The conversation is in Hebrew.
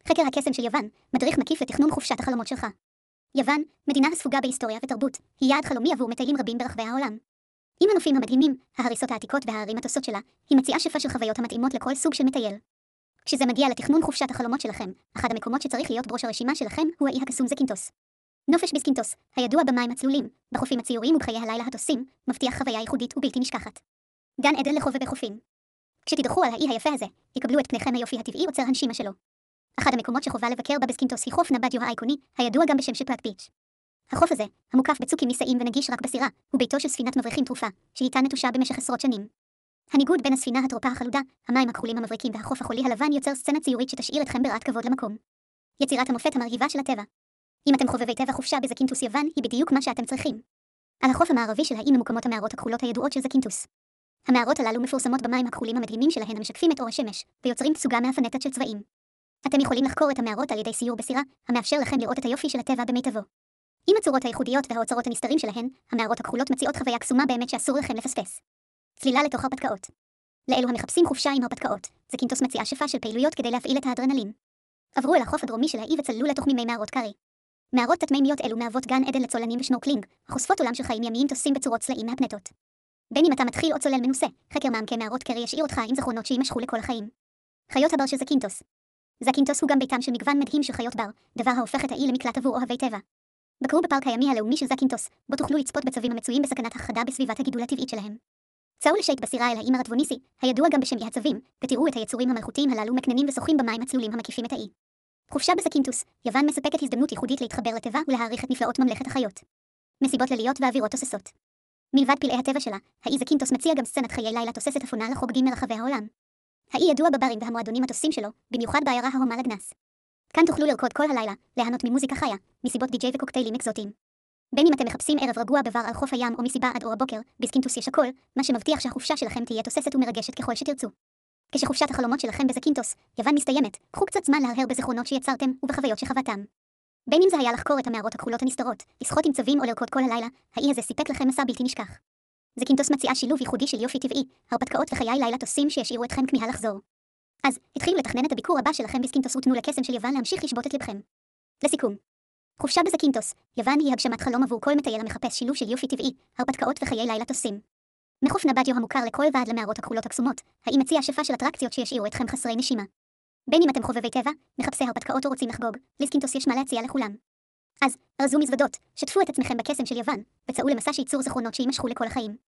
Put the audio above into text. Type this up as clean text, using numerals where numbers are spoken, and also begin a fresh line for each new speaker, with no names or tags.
חקר הקסם של יוון, מדריך מקיף לתכנון חופשת החלומות שלך. יוון, מדינה הספוגה בהיסטוריה ותרבות, היא יעד חלומי עבור מטיילים רבים ברחבי העולם. עם הנופים המדהימים, ההריסות העתיקות והערים התוסות שלה, היא מציעה שפע של חוויות המתאימות לכל סוג של מטייל. כשזה מגיע לתכנון חופשת החלומות שלכם, אחד המקומות שצריך להיות בראש הרשימה שלכם הוא האי הקסום זקינתוס. נופש בזקינתוס, הידוע במים הצלולים, בחופים הציוריים ובחיי הלילה התוסים, מבטיח חוויה ייחודית ובלתי נשכחת. גן עדן לחובבי חופים. כשתדרכו על האי היפה הזה, יקבלו את פניכם היופי הטבעי עוצר הנשימה שלו. אחד המקומות שחובה לבקר בה בזקינתוס היא חוף נבדיו האיקוני, הידוע גם בשם שפלאט ביץ'. החוף הזה, המוקף בצוקים נישאיים ונגיש רק בסירה, הוא ביתו של ספינת מבריחים תרופה, שהייתה נטושה במשך עשרות שנים. הניגוד בין הספינה הטרופה החלודה, המים הכחולים המבריקים והחוף החולי הלבן יוצר סצנה ציורית שתשאיר אתכם ברעת כבוד למקום. יצירת המופת המרהיבה של הטבע. אם אתם חובבי טבע, חופשה בזקינתוס יוון היא בדיוק מה שאתם צריכים. על החוף המערבי של האי ממוקמות המערות הכחולות הידועות של זקינתוס. המערות הללו מפורסמות במים הכחולים המדהימים שלהן המשקפים את אור השמש, ויוצרים תסוגה מאפנטת של צבעים. אתם יכולים לחקור את המערות על ידי סיור בסירה, המאפשר לכם לראות את היופי של הטבע במיטבו. עם הצורות הייחודיות והאוצרות הנסתרים שלהן, המערות הכחולות מציעות חוויה קסומה באמת שאסור לכם לפספס. צלילה לתוך הרפתקאות. לאלו המחפשים חופשה עם הרפתקאות, זקינתוס מציעה שפע של פעילויות כדי להפעיל את האדרנלין. עברו אל החוף הדרומי של האי וצללו לתוך מימי מערות קארי. מערות תת-מימיות אלו מהוות גן עדן לצוללים ושנורקלינג, החושפות עולם של חיים ימיים תוססים בצורות צלעים מהפנטות. בין אם אתה מתחיל או צולל מנוסה, חקר מעמקי מערות קארי ישאיר אותך עם זכרונות שיימשכו לכל החיים. חיות הבר של זקינתוס. זקינתוס הוא גם ביתם של מגוון מדהים של חיות בר, דבר ההופך את האי למקלט עבור אוהבי טבע. בקרו בפארק הימי הלאומי של זקינתוס, בו תוכלו לצפות בצבים המצויים בסכנת הכחדה בסביבת הגידול הטבעית שלהם. צאו לשייט בסירה אל האי מרטבוניסי, הידוע גם בשם אי הצבים, ותראו את היצורים המלכותיים הללו מקננים ושוחים במים הצלולים המקיפים את האי. חופשה בזקינתוס, יוון מספקת הזדמנות ייחודית להתחבר לטבע ולהעריך את נפלאות ממלכת החיות. מסיבות ליליות ואווירות תוססות. מלבד פלאי הטבע שלה, האי זקינתוס מציע גם סצנת חיי לילה תוססת אפונה לחוגגים מרחבי העולם. האי ידוע בברים והמועדונים התוססים שלו, במיוחד בעיירה ההומה לגנס. כאן תוכלו לרקוד כל הלילה, ליהנות ממוזיקה חיה, מסיבות די-ג'יי וקוקטיילים אקזוטיים. בין אם אתם מחפשים ערב רגוע בבר על חוף הים או מסיבה עד אור הבוקר, בזקינתוס יש הכל, מה שמבטיח שהחופשה שלכם תהיה תוססת ומרגשת ככל שתרצו. כשחופשת החלומות שלכם בזקינתוס, יוון מסתיימת, קחו קצת זמן להרהר בזיכרונות שיצרתם ובחוויות שחוותם. בין אם זה היה לחקור את המערות הכחולות הנסתרות, לשחות עם צבים או לרקוד כל הלילה, האי הזה סיפק לכם מסע בלתי נשכח. זקינתוס מציעה שילוב ייחודי של יופי טבעי, הרפתקאות וחיי לילה תוססים שישאירו אתכם כמיהה לחזור. אז, התחילו לתכנן את הביקור הבא שלכם בזקינתוס ותנו לקסם של יוון להמשיך לשבות את לבכם. לסיכום, חופשה בזקינתוס, יוון היא הגשמת חלום עבור כל מטייל המחפש שילוב של יופי טבעי, הרפתקאות וחיי לילה תוססים. מחוף נבדיו המוכר לכל ועד למערות הכחולות הקסומות, האי מציע שפע של אטרקציות שישאירו אתכם חסרי נשימה. בין אם אתם חובבי טבע, מחפשי הרפתקאות או רוצים לחגוג, לזקינתוס יש מה להציע לכולם. אז, ארזו מזוודות, שתפו את עצמכם בקסם של יוון, וצאו למסע שייצור זיכרונות שיימשכו לכל החיים.